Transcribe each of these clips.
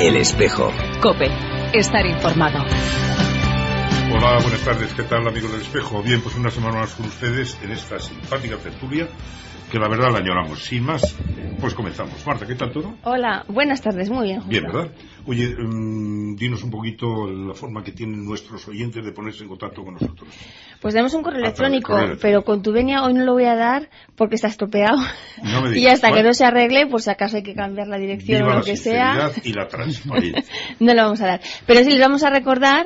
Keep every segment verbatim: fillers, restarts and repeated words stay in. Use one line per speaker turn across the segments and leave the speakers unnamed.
El Espejo.
COPE. Estar informado.
Hola, buenas tardes. ¿Qué tal, amigos del Espejo? Bien, pues una semana más con ustedes en esta simpática tertulia, que la verdad la añoramos. Sin más, pues comenzamos. Marta, ¿qué tal todo?
Hola, buenas tardes, muy bien.
Bien, ¿verdad? Oye, um, dinos un poquito la forma que tienen nuestros oyentes de ponerse en contacto con nosotros.
Pues tenemos un correo electrónico,
correo electrónico.
pero con tu venia hoy no lo voy a dar porque está estropeado.
No me digas,
y hasta
¿cuál?
que no se arregle, por si acaso hay que cambiar la dirección
Viva
o lo que sea.
la sinceridad y la transparencia.
No lo vamos a dar. Pero sí les vamos a recordar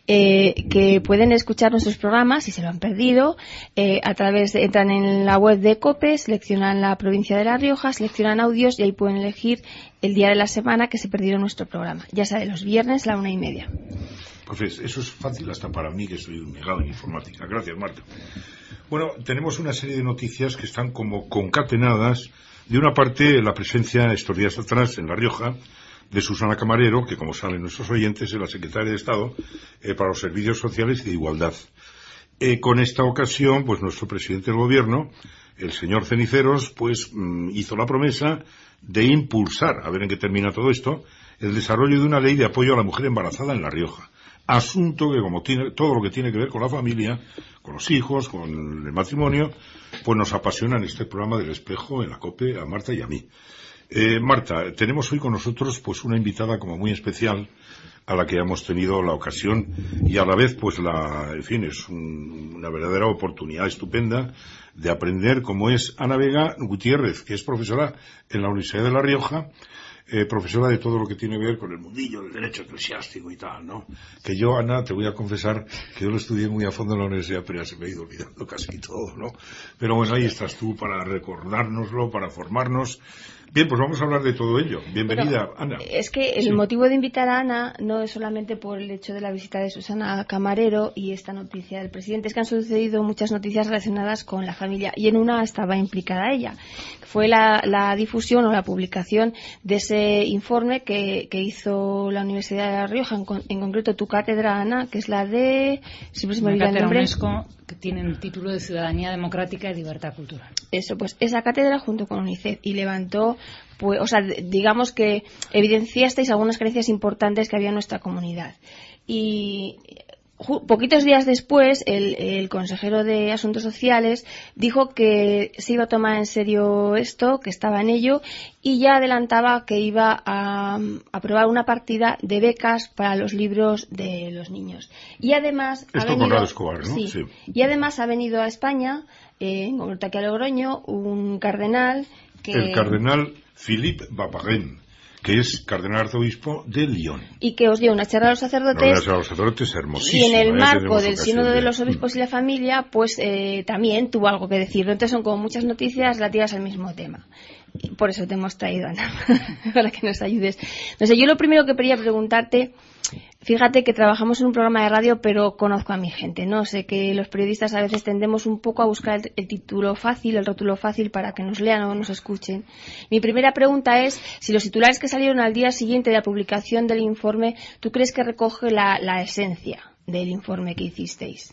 eh, que pueden escuchar nuestros programas, si se lo han perdido, eh, a través de, entran en la web de COPE, seleccionan la provincia de La Rioja, seleccionan audios y ahí pueden elegir el día de la semana que se perdieron nuestro programa. Ya sabe, los viernes a la una y media.
Pues eso es fácil hasta para mí, que soy un negado en informática. Gracias, Marta. Bueno, tenemos una serie de noticias que están como concatenadas. De una parte, la presencia estos días atrás en La Rioja de Susana Camarero, que como saben nuestros oyentes es la secretaria de Estado eh, para los Servicios Sociales y de Igualdad. Eh, con esta ocasión, pues nuestro presidente del Gobierno, el señor Ceniceros, pues mm, hizo la promesa de impulsar, a ver en qué termina todo esto, el desarrollo de una ley de apoyo a la mujer embarazada en La Rioja. Asunto que, como tiene, todo lo que tiene que ver con la familia, con los hijos, con el matrimonio, pues nos apasiona en este programa del Espejo, en la COPE, a Marta y a mí. Eh, Marta, tenemos hoy con nosotros pues una invitada como muy especial, a la que hemos tenido la ocasión y a la vez pues la, en fin, es un, una verdadera oportunidad estupenda de aprender, como es Ana Vega Gutiérrez, que es profesora en la Universidad de La Rioja, eh, profesora de todo lo que tiene que ver con el mundillo del derecho eclesiástico y tal, ¿no? Que yo, Ana, te voy a confesar que yo lo estudié muy a fondo en la universidad, pero ya se me ha ido olvidando casi todo, ¿no? Pero bueno, ahí estás tú para recordárnoslo, para formarnos. Bien, pues vamos a hablar de todo ello. Bienvenida,
bueno,
Ana.
Es que el
sí.
motivo de invitar a Ana no es solamente por el hecho de la visita de Susana Camarero y esta noticia del presidente, es que han sucedido muchas noticias relacionadas con la familia y en una estaba implicada ella. Fue la, la difusión o la publicación de ese informe que, que hizo la Universidad de La Rioja, en, en concreto tu cátedra, Ana, que es la de... Siempre se me olvida el nombre.
UNESCO, que tiene el título de Ciudadanía Democrática y Libertad Cultural.
Eso, pues esa cátedra junto con UNICEF y levantó, pues, o sea, digamos que evidenciasteis algunas carencias importantes que había en nuestra comunidad. Y poquitos días después, el, el consejero de Asuntos Sociales dijo que se iba a tomar en serio esto, que estaba en ello, y ya adelantaba que iba a aprobar una partida de becas para los libros de los niños. Y además
Esto
ha venido,
con Radio Escobar, ¿no?
Sí,
sí.
Y además ha venido a España, eh, en concreto aquí a Logroño, un cardenal que...
El cardenal Philippe Bapagen, que es cardenal arzobispo de Lyon.
Y que os dio una charla a los sacerdotes.
No, a los sacerdotes hermosísima.
Y en el
¿eh?
marco del
ocasión
sínodo de
de...
los obispos y la familia, pues eh, también tuvo algo que decir. Entonces son como muchas noticias relativas al mismo tema. Y por eso te hemos traído, Ana, para que nos ayudes. No sé, yo lo primero que quería preguntarte, fíjate que trabajamos en un programa de radio, pero conozco a mi gente, ¿no? Sé que los periodistas a veces tendemos un poco a buscar el, el título fácil, el rótulo fácil para que nos lean o nos escuchen. Mi primera pregunta es si los titulares que salieron al día siguiente de la publicación del informe, ¿tú crees que recoge la, la esencia del informe que hicisteis?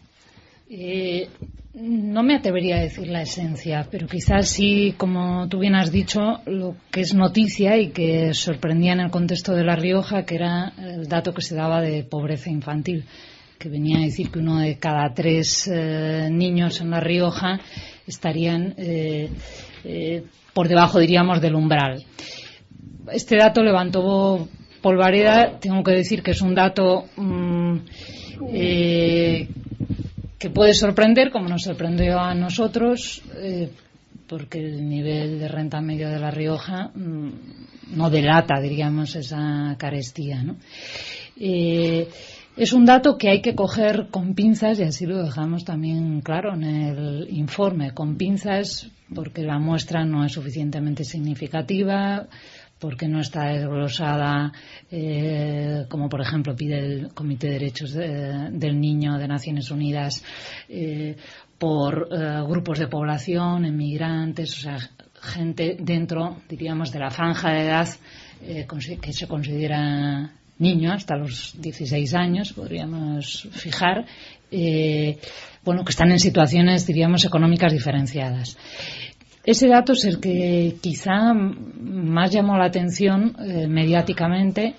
Eh, no me atrevería a decir la esencia, pero quizás sí, como tú bien has dicho, lo que es noticia y que sorprendía en el contexto de La Rioja, que era el dato que se daba de pobreza infantil, que venía a decir que uno de cada tres eh, niños en La Rioja estarían eh, eh, por debajo, diríamos, del umbral. Este dato levantó polvareda. Tengo que decir que es un dato mmm, eh, que puede sorprender, como nos sorprendió a nosotros, eh, porque el nivel de renta medio de La Rioja mmm, no delata, diríamos, esa carestía, ¿no? Eh, es un dato que hay que coger con pinzas, y así lo dejamos también claro en el informe, con pinzas, porque la muestra no es suficientemente significativa, porque no está desglosada, eh, como por ejemplo pide el Comité de Derechos de, del Niño de Naciones Unidas, eh, por eh, grupos de población, emigrantes, o sea, gente dentro, diríamos, de la franja de edad eh, que se considera niño, hasta los dieciséis años, podríamos fijar, eh, bueno, que están en situaciones, diríamos, económicas diferenciadas. Ese dato es el que quizá más llamó la atención eh, mediáticamente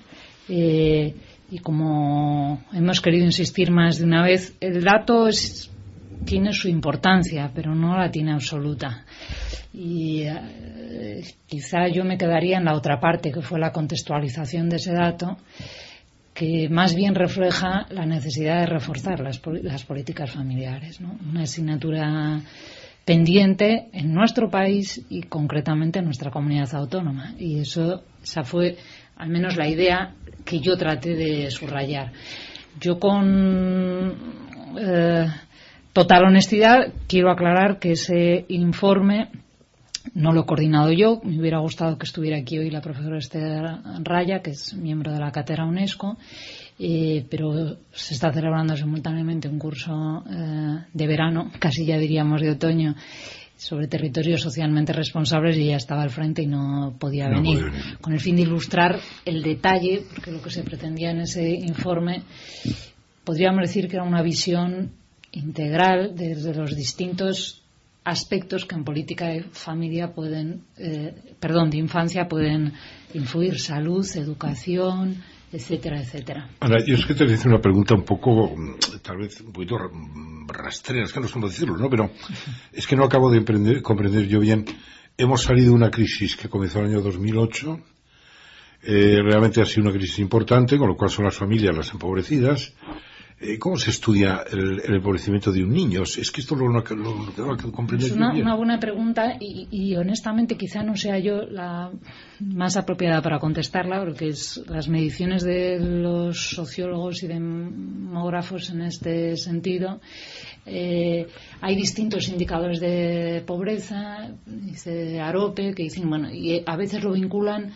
Eh, y como hemos querido insistir más de una vez, el dato es, tiene su importancia, pero no la tiene absoluta. Y eh, quizá yo me quedaría en la otra parte, que fue la contextualización de ese dato, que más bien refleja la necesidad de reforzar las, las políticas familiares, ¿no? Una asignatura pendiente en nuestro país y concretamente en nuestra comunidad autónoma. Y eso, esa fue al menos la idea que yo traté de subrayar. Yo con eh, total honestidad quiero aclarar que ese informe no lo he coordinado yo. Me hubiera gustado que estuviera aquí hoy la profesora Esther Raya, que es miembro de la cátedra UNESCO, eh, pero se está celebrando simultáneamente un curso eh, de verano, casi ya diríamos de otoño, sobre territorios socialmente responsables, y ella estaba al frente y no podía
no
venir,
puede venir,
con el fin de ilustrar el detalle, porque lo que se pretendía en ese informe podríamos decir que era una visión integral desde los distintos aspectos que en política de familia pueden, eh, perdón, de infancia pueden influir: salud, educación, etcétera, etcétera.
Ahora, yo es que te hice una pregunta un poco, tal vez un poquito rastrera, es que no sé cómo decirlo, ¿no? Pero es que no acabo de emprender, comprender yo bien. Hemos salido de una crisis que comenzó en el año dos mil ocho, eh, realmente ha sido una crisis importante, con lo cual son las familias las empobrecidas. ¿Cómo se estudia el, el empobrecimiento de un niño? Es que esto lo, lo, lo tengo que comprender.
Es una, una buena pregunta y, y honestamente quizá no sea yo la más apropiada para contestarla, porque es, las mediciones de los sociólogos y demógrafos en este sentido, eh, hay distintos indicadores de pobreza, dice Arope, que dicen, bueno, y a veces lo vinculan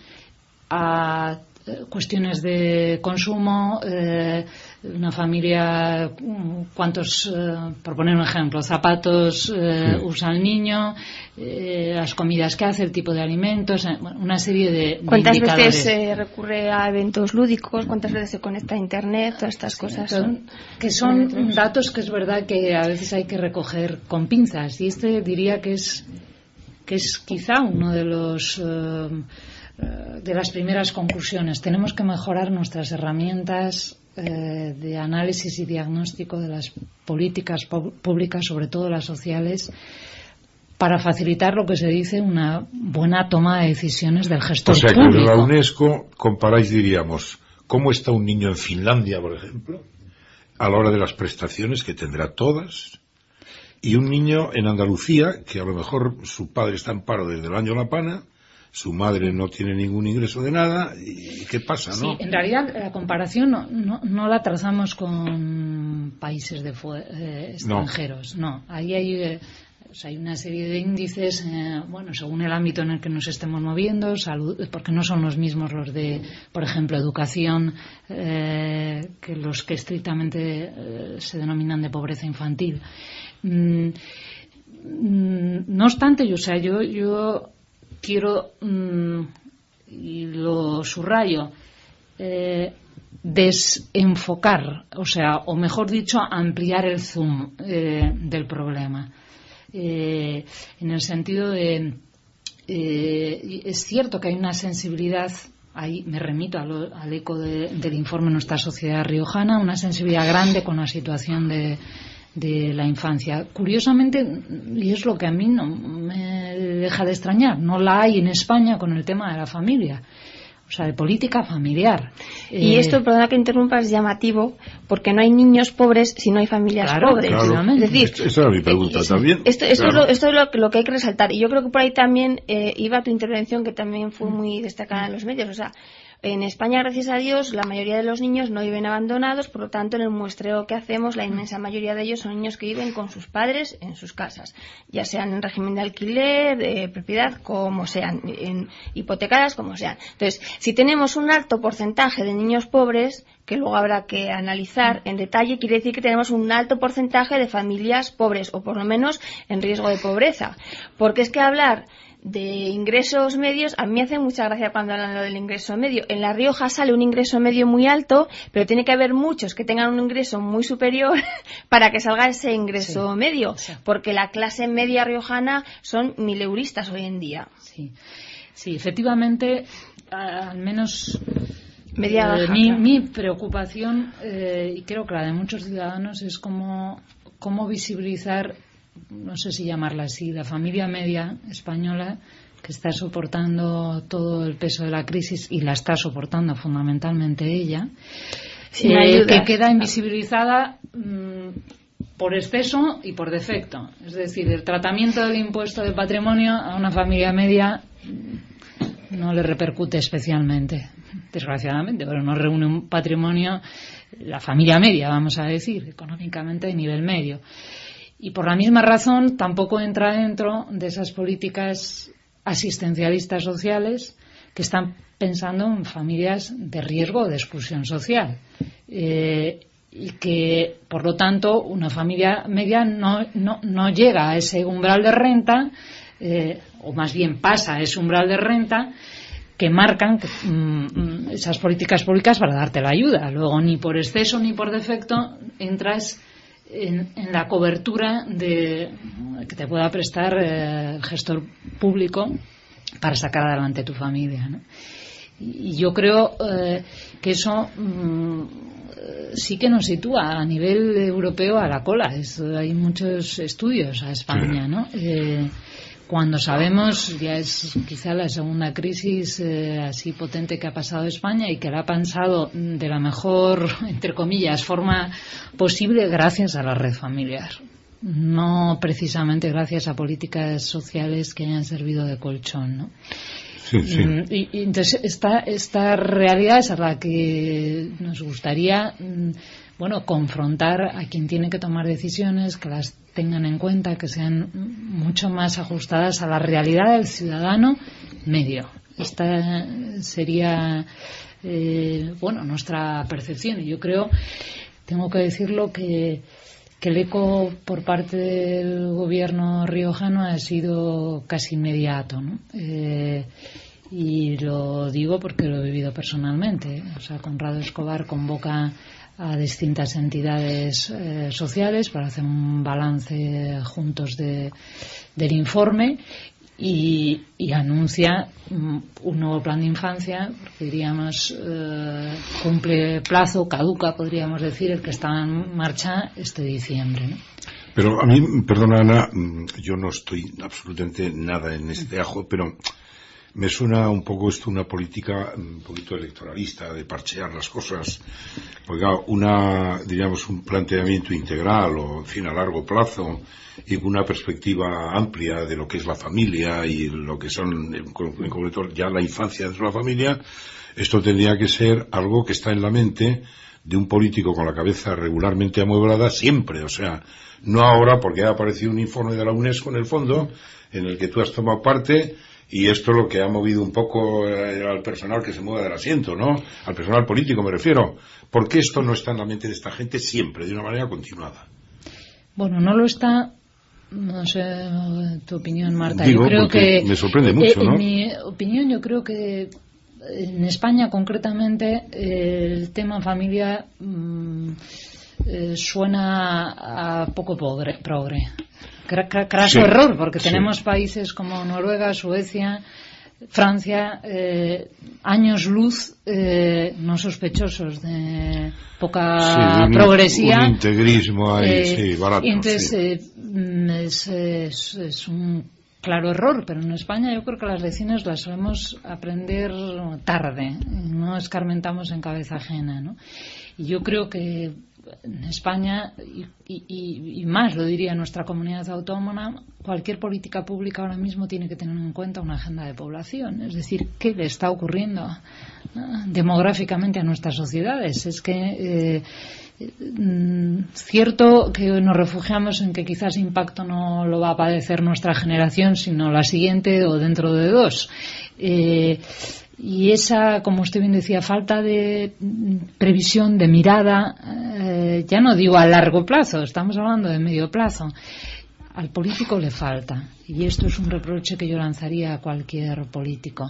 a cuestiones de consumo, eh, una familia, cuántos, eh, por poner un ejemplo, zapatos eh, sí. usa el niño, eh, las comidas que hace, el tipo de alimentos, eh, una serie de, de
¿Cuántas
indicadores.
veces se eh, recurre a eventos lúdicos? ¿Cuántas veces se conecta a internet? Todas estas sí, cosas son
que son son datos que es verdad que a veces hay que recoger con pinzas, y este diría que es que es quizá uno de los eh, de las primeras conclusiones. Tenemos que mejorar nuestras herramientas eh, de análisis y diagnóstico de las políticas públicas, sobre todo las sociales, para facilitar lo que se dice una buena toma de decisiones del gestor público. O sea,
público. Que en la UNESCO comparáis, diríamos, cómo está un niño en Finlandia, por ejemplo, a la hora de las prestaciones, que tendrá todas, y un niño en Andalucía, que a lo mejor su padre está en paro desde el año La Pana, su madre no tiene ningún ingreso de nada, ¿y qué pasa, no?
Sí, en realidad la comparación no, no, no la trazamos con países de eh, extranjeros, no. no. Ahí hay, eh, o sea, hay una serie de índices, eh, bueno, según el ámbito en el que nos estemos moviendo, salud, porque no son los mismos los de, por ejemplo, educación, eh, que los que estrictamente eh, se denominan de pobreza infantil. Mm, mm, no obstante, yo, o sea, yo, yo quiero, mmm, y lo subrayo, eh, desenfocar, o sea, o mejor dicho, ampliar el zoom eh, del problema. Eh, en el sentido de, eh, es cierto que hay una sensibilidad, ahí me remito al, al eco de, del informe de nuestra sociedad riojana, una sensibilidad grande con la situación de de la infancia. Curiosamente, y es lo que a mí no me deja de extrañar, no la hay en España con el tema de la familia, o sea, de política familiar.
Y eh, esto, perdona que interrumpa, es llamativo, porque no hay niños pobres si no hay familias
claro,
pobres.
Claro.
Es decir,
esa era mi pregunta
eh,
también.
Esto, esto,
claro.
es, lo, esto es lo, lo que hay que resaltar. Y yo creo que por ahí también eh, iba tu intervención, que también fue muy destacada en los medios. O sea, en España, gracias a Dios, la mayoría de los niños no viven abandonados, por lo tanto, en el muestreo que hacemos, la inmensa mayoría de ellos son niños que viven con sus padres en sus casas, ya sean en régimen de alquiler, de propiedad, como sean, en hipotecadas, como sean. Entonces, si tenemos un alto porcentaje de niños pobres, que luego habrá que analizar en detalle, quiere decir que tenemos un alto porcentaje de familias pobres, o por lo menos en riesgo de pobreza. Porque es que hablar de ingresos medios, a mí me hace mucha gracia cuando hablan lo del ingreso medio. En La Rioja sale un ingreso medio muy alto, pero tiene que haber muchos que tengan un ingreso muy superior para que salga ese ingreso sí, medio, sí. Porque la clase media riojana son mileuristas hoy en día.
Sí, sí, efectivamente, al menos
Media baja,
eh, mi,
claro.
mi preocupación, eh, y creo que la de muchos ciudadanos, es cómo, cómo visibilizar, no sé si llamarla así, la familia media española, que está soportando todo el peso de la crisis, y la está soportando fundamentalmente ella, eh, que queda invisibilizada mmm, por exceso y por defecto. Es decir, el tratamiento del impuesto de patrimonio a una familia media no le repercute especialmente, desgraciadamente, pero no reúne un patrimonio, la familia media, vamos a decir, económicamente de nivel medio. Y por la misma razón tampoco entra dentro de esas políticas asistencialistas sociales que están pensando en familias de riesgo o de exclusión social. Eh, y que, por lo tanto, una familia media no, no, no llega a ese umbral de renta, eh, o más bien pasa a ese umbral de renta, que marcan que, mm, esas políticas públicas para darte la ayuda. Luego, ni por exceso ni por defecto entras en, en la cobertura de, que te pueda prestar eh, el gestor público para sacar adelante tu familia, ¿no? Y yo creo eh, que eso mmm, sí que nos sitúa a nivel europeo a la cola. Es, hay muchos estudios a España, ¿no? Eh, cuando sabemos, ya es quizá la segunda crisis eh, así potente que ha pasado España, y que la ha pasado de la mejor, entre comillas, forma posible gracias a la red familiar. No precisamente gracias a políticas sociales que hayan servido de colchón, ¿no?
Sí, sí.
Y, y entonces esta, esta realidad es a la que nos gustaría, bueno, confrontar a quien tiene que tomar decisiones, que las tengan en cuenta, que sean mucho más ajustadas a la realidad del ciudadano medio. Esta sería, eh, bueno, nuestra percepción. Y yo creo, tengo que decirlo, que que el eco por parte del gobierno riojano ha sido casi inmediato, ¿no? Eh, y lo digo porque lo he vivido personalmente. O sea, Conrado Escobar convoca a distintas entidades eh, sociales para hacer un balance juntos de, del informe, y, y anuncia un nuevo plan de infancia, porque diríamos eh, cumple plazo, caduca, podríamos decir, el que está en marcha este diciembre, ¿no?
Pero a mí, perdona Ana, yo no estoy absolutamente nada en este ajo, pero me suena un poco esto una política un poquito electoralista, de parchear las cosas. Oiga, una, diríamos, un planteamiento integral, o en fin, a largo plazo, y con una perspectiva amplia de lo que es la familia y lo que son, en concreto, ya la infancia dentro de la familia. Esto tendría que ser algo que está en la mente de un político con la cabeza regularmente amueblada siempre. O sea, no ahora porque ha aparecido un informe de la UNESCO en el fondo, en el que tú has tomado parte, y esto es lo que ha movido un poco eh, al personal que se mueve del asiento, ¿no? Al personal político me refiero. ¿Por qué esto no está en la mente de esta gente siempre, de una manera continuada?
Bueno, no lo está. No sé tu opinión, Marta.
Digo,
yo creo que
me sorprende mucho,
eh,
¿no?
En mi opinión, yo creo que en España concretamente el tema familia mmm, eh, suena a poco progre. progre. Craso sí, error, porque sí. Tenemos países como Noruega, Suecia, Francia, eh, años luz eh, no sospechosos de poca
sí, un,
progresía.
Un integrismo ahí, eh, sí, barato.
Y entonces
sí.
eh, es, es, es un claro error, pero en España yo creo que las lecciones las solemos aprender tarde, no escarmentamos en cabeza ajena, ¿no? Y yo creo que en España, y, y, y más lo diría nuestra comunidad autónoma, cualquier política pública ahora mismo tiene que tener en cuenta una agenda de población. Es decir, ¿qué le está ocurriendo uh, demográficamente a nuestras sociedades? Es que eh, mm, cierto que nos refugiamos en que quizás impacto no lo va a padecer nuestra generación, sino la siguiente o dentro de dos. Eh, Y esa, como usted bien decía, falta de previsión, de mirada, eh, ya no digo a largo plazo, estamos hablando de medio plazo, al político le falta. Y esto es un reproche que yo lanzaría a cualquier político.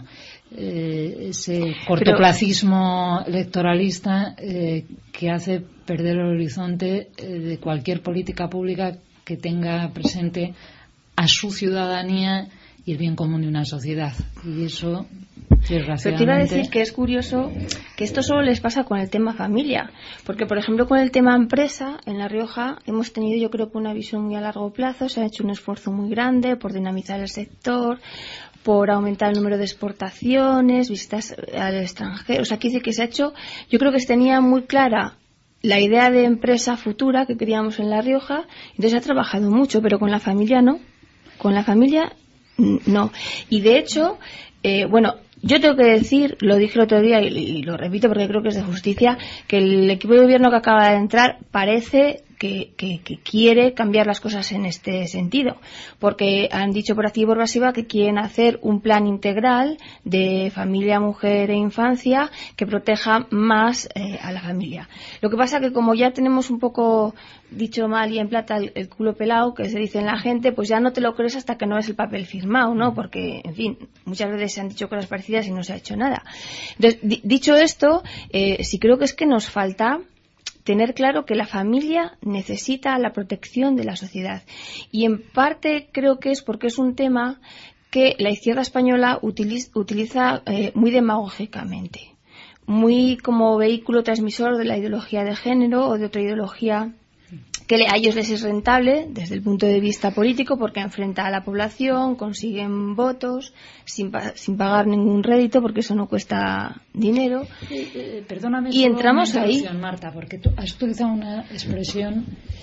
Eh, ese cortoplacismo electoralista eh, que hace perder el horizonte eh, de cualquier política pública que tenga presente a su ciudadanía y el bien común de una sociedad. Y eso desgraciadamente.
Pero te iba a decir que es curioso que esto solo les pasa con el tema familia, porque por ejemplo con el tema empresa, en La Rioja hemos tenido yo creo que una visión muy a largo plazo, se ha hecho un esfuerzo muy grande por dinamizar el sector, por aumentar el número de exportaciones, visitas al extranjero, o sea, aquí dice que se ha hecho, yo creo que se tenía muy clara la idea de empresa futura que queríamos en La Rioja, entonces se ha trabajado mucho, pero con la familia no, con la familia no, y de hecho, eh, bueno, yo tengo que decir, lo dije el otro día y, y lo repito porque creo que es de justicia, que el equipo de gobierno que acaba de entrar parece que, que, que quiere cambiar las cosas en este sentido, porque han dicho por activa y por pasiva que quieren hacer un plan integral de familia, mujer e infancia que proteja más eh, a la familia. Lo que pasa que como ya tenemos un poco dicho mal y en plata el, el culo pelado, que se dice en la gente, pues ya no te lo crees hasta que no ves el papel firmado, ¿no? Porque, en fin, muchas veces se han dicho cosas parecidas y no se ha hecho nada. Entonces, di- dicho esto, eh, sí creo que es que nos falta tener claro que la familia necesita la protección de la sociedad. Y en parte creo que es porque es un tema que la izquierda española utiliza, utiliza eh, muy demagógicamente, muy como vehículo transmisor de la ideología de género o de otra ideología que a ellos les es rentable desde el punto de vista político porque enfrenta a la población, consiguen votos sin, pa- sin pagar ningún rédito porque eso no cuesta dinero.
Eh, eh, perdóname,
y entramos ahí,
Marta, porque tú has utilizado una expresión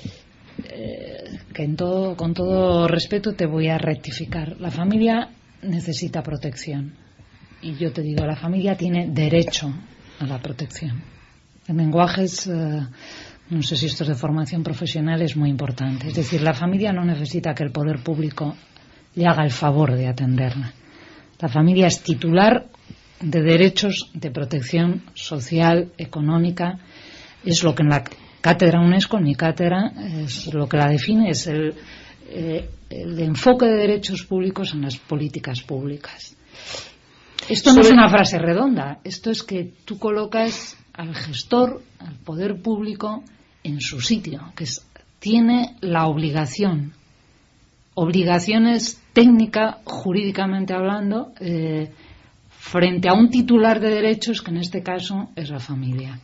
eh, que en todo, con todo respeto te voy a rectificar. La familia necesita protección y yo te digo, la familia tiene derecho a la protección. El lenguaje es... Eh, no sé si esto es de formación profesional, es muy importante. Es decir, la familia no necesita que el poder público le haga el favor de atenderla. La familia es titular de derechos de protección social, económica. Es lo que en la cátedra UNESCO, en mi cátedra, es lo que la define, es el, eh, el enfoque de derechos públicos en las políticas públicas. Esto no es una frase redonda, esto es que tú colocas al gestor, al poder público, en su sitio, que es, tiene la obligación, obligaciones técnica, jurídicamente hablando, eh, frente a un titular de derechos, que en este caso es la familia.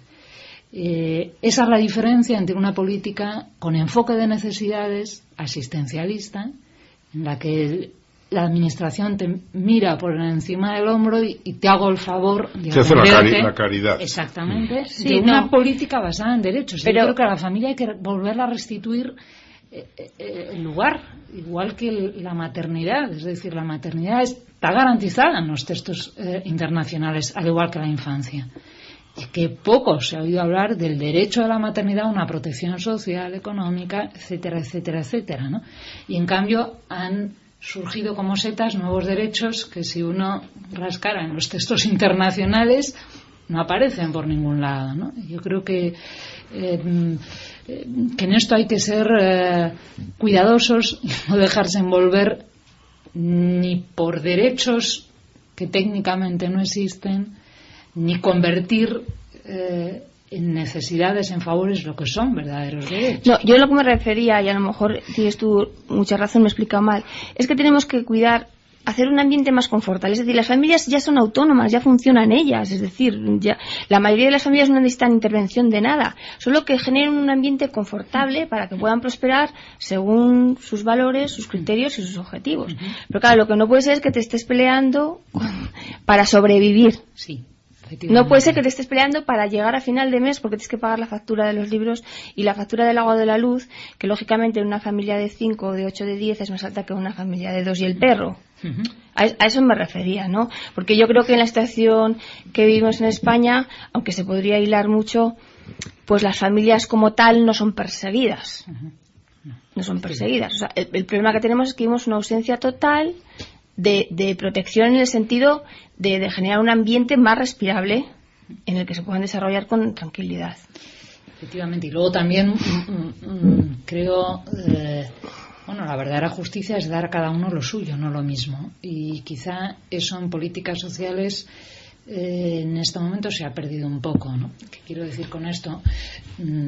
Eh, esa es la diferencia entre una política con enfoque de necesidades asistencialista, en la que el, la administración te mira por encima del hombro y, y te hago el favor de
te hace la, cari- la
caridad. Exactamente.
Sí,
de
no.
una política basada en derechos.
Pero,
yo creo que a la familia hay que volverla a restituir eh, eh, el lugar, igual que el, la maternidad. Es decir, la maternidad está garantizada en los textos eh, internacionales, al igual que la infancia. Y que poco se ha oído hablar del derecho a la maternidad, a una protección social, económica, etcétera, etcétera, etcétera, ¿no? Y en cambio han surgido como setas nuevos derechos que si uno rascara en los textos internacionales no aparecen por ningún lado, ¿no? Yo creo que eh, que en esto hay que ser eh, cuidadosos y no dejarse envolver ni por derechos que técnicamente no existen, ni convertir eh, en necesidades, en favores, lo que son verdaderos derechos.
No, yo lo que me refería, y a lo mejor tienes tú mucha razón, me he explicado mal, es que tenemos que cuidar, hacer un ambiente más confortable. Es decir, las familias ya son autónomas, ya funcionan ellas. Es decir, ya, la mayoría de las familias no necesitan intervención de nada, solo que generen un ambiente confortable para que puedan prosperar según sus valores, sus criterios y sus objetivos. Pero claro, lo que no puede ser es que te estés peleando para sobrevivir.
Sí.
No puede ser que te estés peleando para llegar a final de mes porque tienes que pagar la factura de los libros y la factura del agua o de la luz, que lógicamente en una familia de cinco, de ocho, de diez es más alta que una familia de dos y el perro. Uh-huh. A, a eso me refería, ¿no? Porque yo creo que en la situación que vivimos en España, aunque se podría hilar mucho, pues las familias como tal no son perseguidas. Uh-huh. No son perseguidas. O sea, el, el problema que tenemos es que vimos una ausencia total De, de protección en el sentido de, de generar un ambiente más respirable en el que se puedan desarrollar con tranquilidad.
Efectivamente, y luego también mm, mm, creo, eh, bueno, la verdadera justicia es dar a cada uno lo suyo, no lo mismo. Y quizá eso en políticas sociales eh, en este momento se ha perdido un poco, ¿no? ¿Qué quiero decir con esto? Mm,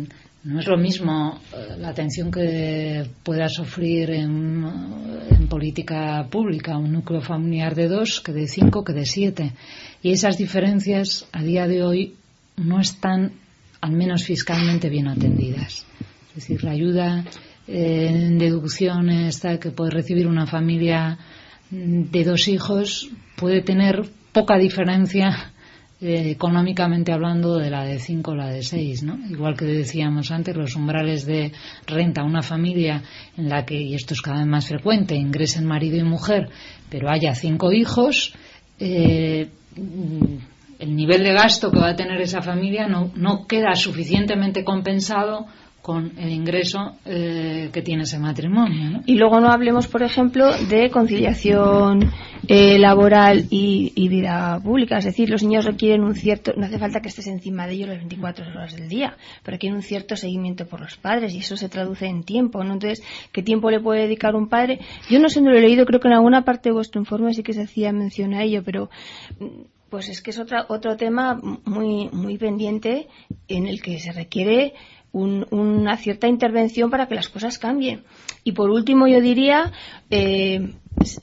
No es lo mismo eh, la atención que pueda sufrir en, en política pública un núcleo familiar de dos que de cinco que de siete. Y esas diferencias a día de hoy no están, al menos fiscalmente, bien atendidas. Es decir, la ayuda eh, en deducción esta que puede recibir una familia de dos hijos puede tener poca diferencia Eh, económicamente hablando de la de cinco o la de seis, ¿no? Igual que decíamos antes, los umbrales de renta, una familia en la que, y esto es cada vez más frecuente, ingresen marido y mujer, pero haya cinco hijos, eh, el nivel de gasto que va a tener esa familia no, no queda suficientemente compensado con el ingreso eh, que tiene ese matrimonio, ¿no?
Y luego no hablemos, por ejemplo, de conciliación eh, laboral y, y vida pública. Es decir, los niños requieren un cierto, no hace falta que estés encima de ellos las veinticuatro horas del día, pero requieren un cierto seguimiento por los padres y eso se traduce en tiempo, ¿no? Entonces, ¿qué tiempo le puede dedicar un padre? Yo no sé, no lo he leído, creo que en alguna parte de vuestro informe sí que se hacía mención a ello, pero pues es que es otra, otro tema muy, muy pendiente en el que se requiere Un, una cierta intervención para que las cosas cambien. Y por último yo diría eh,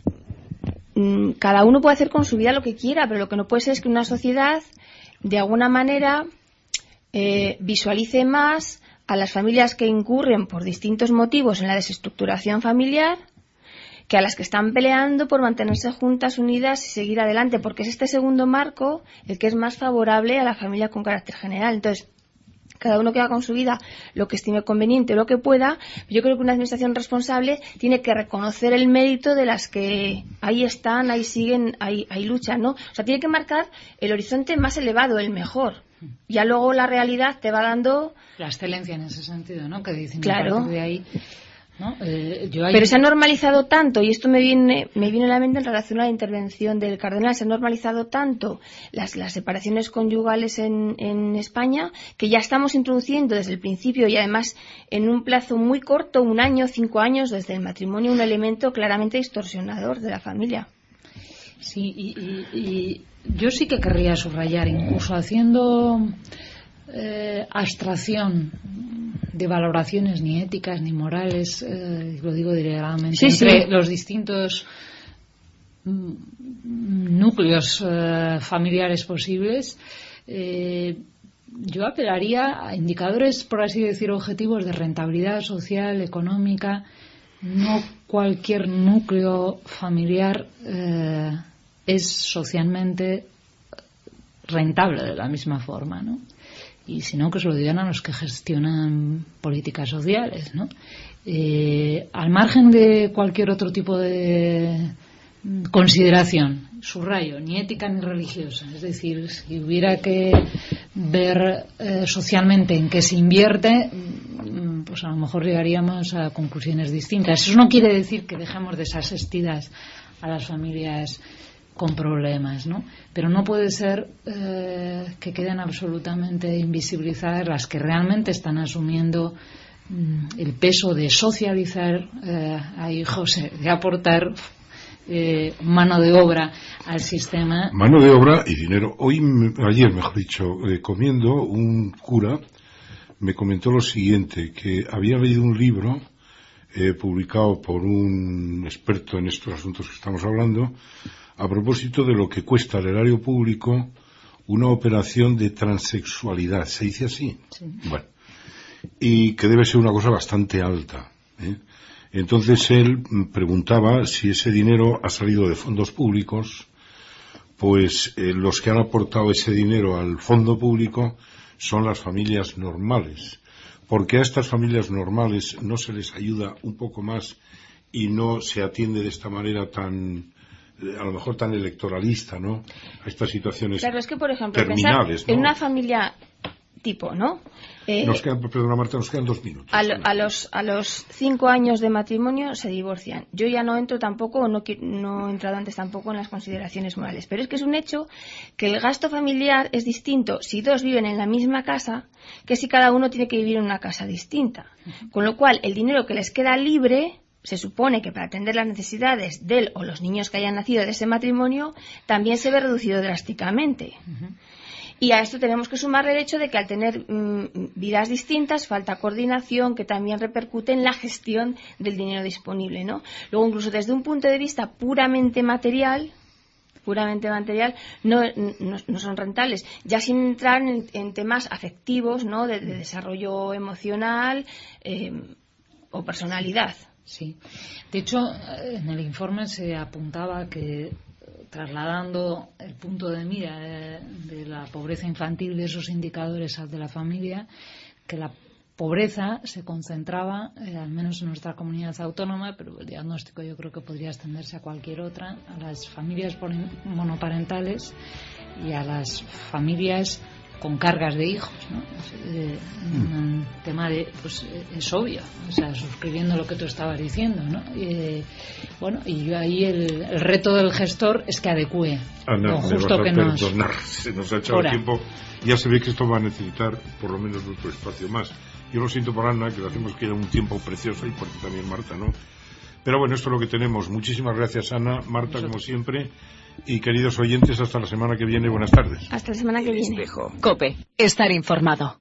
cada uno puede hacer con su vida lo que quiera, pero lo que no puede ser es que una sociedad de alguna manera eh, visualice más a las familias que incurren por distintos motivos en la desestructuración familiar que a las que están peleando por mantenerse juntas, unidas y seguir adelante, porque es este segundo marco el que es más favorable a la familia con carácter general. Entonces, cada uno que haga con su vida lo que estime conveniente, lo que pueda. Yo creo que una administración responsable tiene que reconocer el mérito de las que ahí están, ahí siguen, ahí, ahí luchan, ¿no? O sea, tiene que marcar el horizonte más elevado, el mejor. Ya luego la realidad te va dando
la excelencia en ese sentido, ¿no? Que dicen,
claro.
A partir de ahí, ¿no? Eh, yo ahí...
Pero se ha normalizado tanto, y esto me viene me viene a la mente en relación a la intervención del cardenal, se ha normalizado tanto las, las separaciones conyugales en, en España, que ya estamos introduciendo desde el principio y además en un plazo muy corto, un año, cinco años, desde el matrimonio, un elemento claramente distorsionador de la familia.
Sí, y, y, y yo sí que querría subrayar, incluso haciendo eh, abstracción de valoraciones ni éticas ni morales, eh, lo digo deliberadamente,
sí,
entre
sí.
los distintos mm, núcleos eh, familiares posibles, eh, yo apelaría a indicadores, por así decir, objetivos de rentabilidad social, económica. No cualquier núcleo familiar eh, es socialmente rentable de la misma forma, ¿no? Y si no, que se lo digan a los que gestionan políticas sociales, ¿no? Eh, al margen de cualquier otro tipo de consideración, subrayo, ni ética ni religiosa, es decir, si hubiera que ver eh, socialmente en qué se invierte, pues a lo mejor llegaríamos a conclusiones distintas. Eso no quiere decir que dejemos desasistidas a las familias con problemas, ¿no? Pero no puede ser eh, que queden absolutamente invisibilizadas las que realmente están asumiendo mm, el peso de socializar eh, a hijos, eh, de aportar eh, mano de obra al sistema.
Mano de obra y dinero. Hoy, ayer, mejor dicho, eh, comiendo, un cura me comentó lo siguiente, que había leído un libro eh, publicado por un experto en estos asuntos que estamos hablando, a propósito de lo que cuesta al erario público una operación de transexualidad. ¿Se dice así?
Sí.
Bueno, y que debe ser una cosa bastante alta, ¿eh? Entonces él preguntaba si ese dinero ha salido de fondos públicos. Pues eh, los que han aportado ese dinero al fondo público son las familias normales. Porque a estas familias normales no se les ayuda un poco más y no se atiende de esta manera tan, a lo mejor tan electoralista, ¿no? A estas situaciones
claro, es que, por ejemplo,
terminales,
pensar en
¿no?
una familia tipo, ¿no? Eh,
nos quedan, perdona Marta, nos quedan dos minutos.
A, lo, a los a los cinco años de matrimonio se divorcian. Yo ya no entro tampoco, no, no he entrado antes tampoco en las consideraciones morales, pero es que es un hecho que el gasto familiar es distinto si dos viven en la misma casa que si cada uno tiene que vivir en una casa distinta. Con lo cual, el dinero que les queda libre se supone que para atender las necesidades de él o los niños que hayan nacido de ese matrimonio también se ve reducido drásticamente. Uh-huh. Y a esto tenemos que sumar el hecho de que al tener mmm, vidas distintas falta coordinación que también repercute en la gestión del dinero disponible, ¿no? Luego, incluso desde un punto de vista puramente material, puramente material, no, no, no son rentables, ya sin entrar en, en temas afectivos, ¿no? De, de desarrollo emocional eh, o personalidad.
Sí. De hecho, en el informe se apuntaba que, trasladando el punto de mira de, de la pobreza infantil de esos indicadores al de la familia, que la pobreza se concentraba, eh, al menos en nuestra comunidad autónoma, pero el diagnóstico yo creo que podría extenderse a cualquier otra, a las familias monoparentales y a las familias con cargas de hijos, ¿no? Eh, un tema de, pues es obvio, o sea, suscribiendo lo que tú estabas diciendo, ¿no? Eh, bueno, y yo ahí el, el reto del gestor es que adecue
Ana,
lo justo que nos...
Se nos ha echado el tiempo, ya se ve que esto va a necesitar por lo menos nuestro espacio más. Yo lo siento por Ana, que lo hacemos que era un tiempo precioso, y por ti también, Marta, ¿no? Pero bueno, esto es lo que tenemos. Muchísimas gracias, Ana, Marta, como siempre. Y queridos oyentes, hasta la semana que viene. Buenas tardes.
Hasta la semana que viene.
COPE. Estar informado.